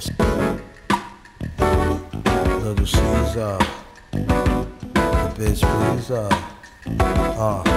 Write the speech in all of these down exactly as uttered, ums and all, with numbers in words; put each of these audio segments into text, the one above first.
chorus. Little Caesar, the bitch please, uh,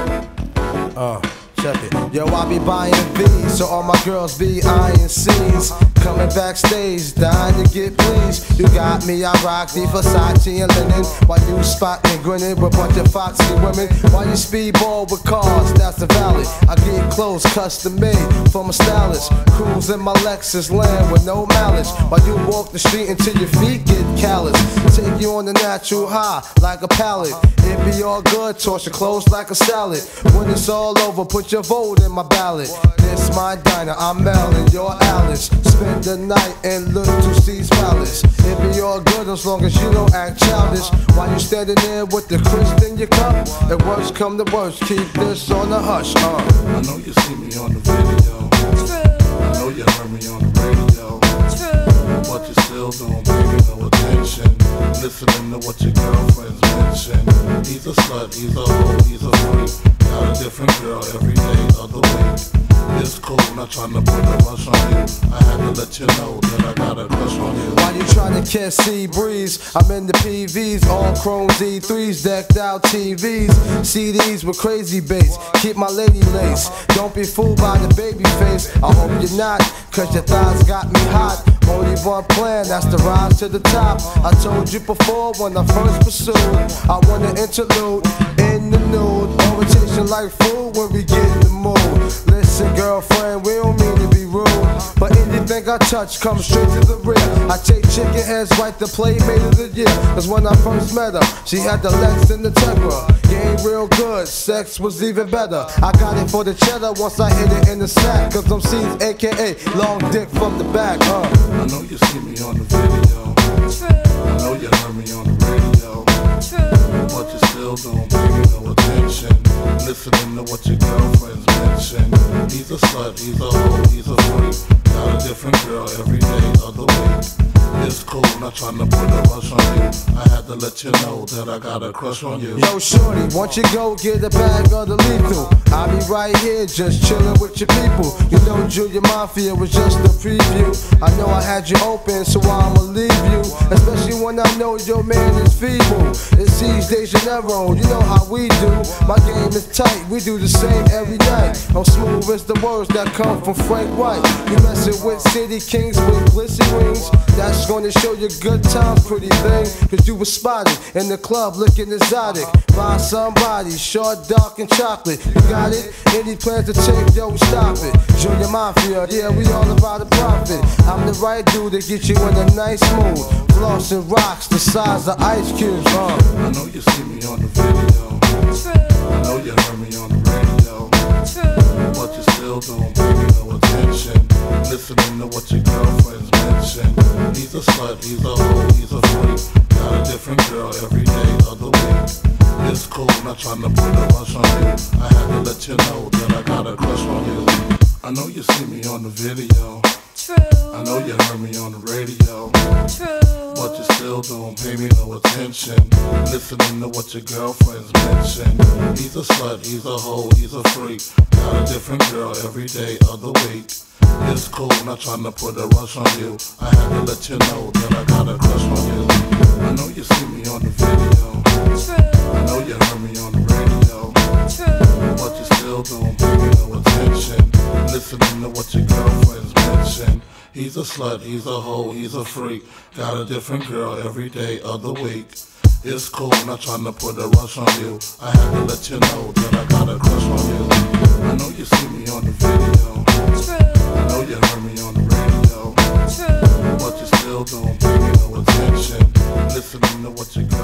uh, uh. Check it. Yo, I be buying V's, so all my girls be eyeing C's. Coming backstage, dying to get pleased. You got me, I rock the Versace and linen. While you spot me grinning with a bunch of foxy women. While you speedball with cars, that's the valley. I get clothes custom made from a stylist. Cruise in my Lexus land with no malice. While you walk the street until your feet get callous. Take you on the natural high like a pallet. It be all good, toss your clothes like a salad. When it's all over, put your vote in my ballot. This my diner, I'm Mel and you're Alice. Spend the night in Little C's Palace. It be all good as long as you don't act childish. While you standing there with the crisp in your cup. If worst come to worst, keep this on the hush. Uh. I know you see me on the video. True. I know you heard me on the radio. True. But you still don't pay me no attention. Listening to what your girlfriends mention. He's a slut, he's a hoe, he's a freak. Got a different girl every day of the week. It's cool, not trying to put a rush on you. I had to let you know that I got a crush on you. While you trying to catch sea breeze, I'm in the P Vs, all chrome Z threes, decked out T Vs, C Ds with crazy bass. Keep my lady lace. Don't be fooled by the baby face. I hope you're not, cause your thighs got me hot. Only one plan, that's the rise to the top. I told you before when I first pursued, I want an interlude in the nude. Orientation like food when we get in the mood. Listen, girlfriend, we don't mean to be rude, but anything I touch comes straight to the rear. I take chicken heads right to Playmate of the year. Cause when I first met her, she had the Lex and the Tegra. Game real good, sex was even better. I got it for the cheddar once I hit it in the sack. Cause I'm C's, A K A long dick from the back, uh. I know you see me on the video. True. I know you heard me on the radio. True. But you still don't pay me no attention. Listening to what your girlfriends mention. He's a slut, he's a hoe, he's a freak. Got a different girl every day of the week. It's cool, not trying to put a rush on you. I had to let you know that I got a crush on you. Yo, shorty, once you go get a bag of the lethal, I'll be right here just chilling with your people. You know Junior Mafia was just a preview. I know I had you open, so I'ma leave you. Especially when I know your man is feeble. It's C's De Janeiro, you know how we do. My game is tight, we do the same every night. I'm smooth as the words that come from Frank White. You messing with City Kings with glissy rings. That's gonna show you good time, pretty thing. Cause you was spotted in the club looking exotic by somebody, short, dark, and chocolate. You got it? Any plans to take, don't stop it. Junior Mafia, yeah, we all about the profit. I'm the right dude to get you in a nice mood. Flossing rocks the size of ice cubes, huh? I know you see me on the video. True. I know you heard me on the radio. True. But you still don't pay me no attention. Listening to what your girlfriends mention. He's a slut, he's a hoe, he's a freak. Got a different girl every day of the week. It's cool, not trying to put a rush on you. I had to let you know that I got a crush on you. I know you see me on the video. True. I know you heard me on the radio. True. But you still don't pay me no attention. Listening to what your girlfriends mention. He's a slut, he's a hoe, he's a freak. Got a different girl every day of the week. It's cool, not trying to put a rush on you. I had to let you know that I got a crush on you. I know you see me on the video. True. I know you heard me on the radio. True. But you still don't pay me no attention. Listening to what your girlfriends mention. He's a slut, he's a hoe, he's a freak. Got a different girl every day of the week. It's cool, not trying to put a rush on you. I had to let you know that I got a crush on you. I know you see me on the video. True. I know you heard me on the radio. True. But you still don't pay me no attention. Listening to what you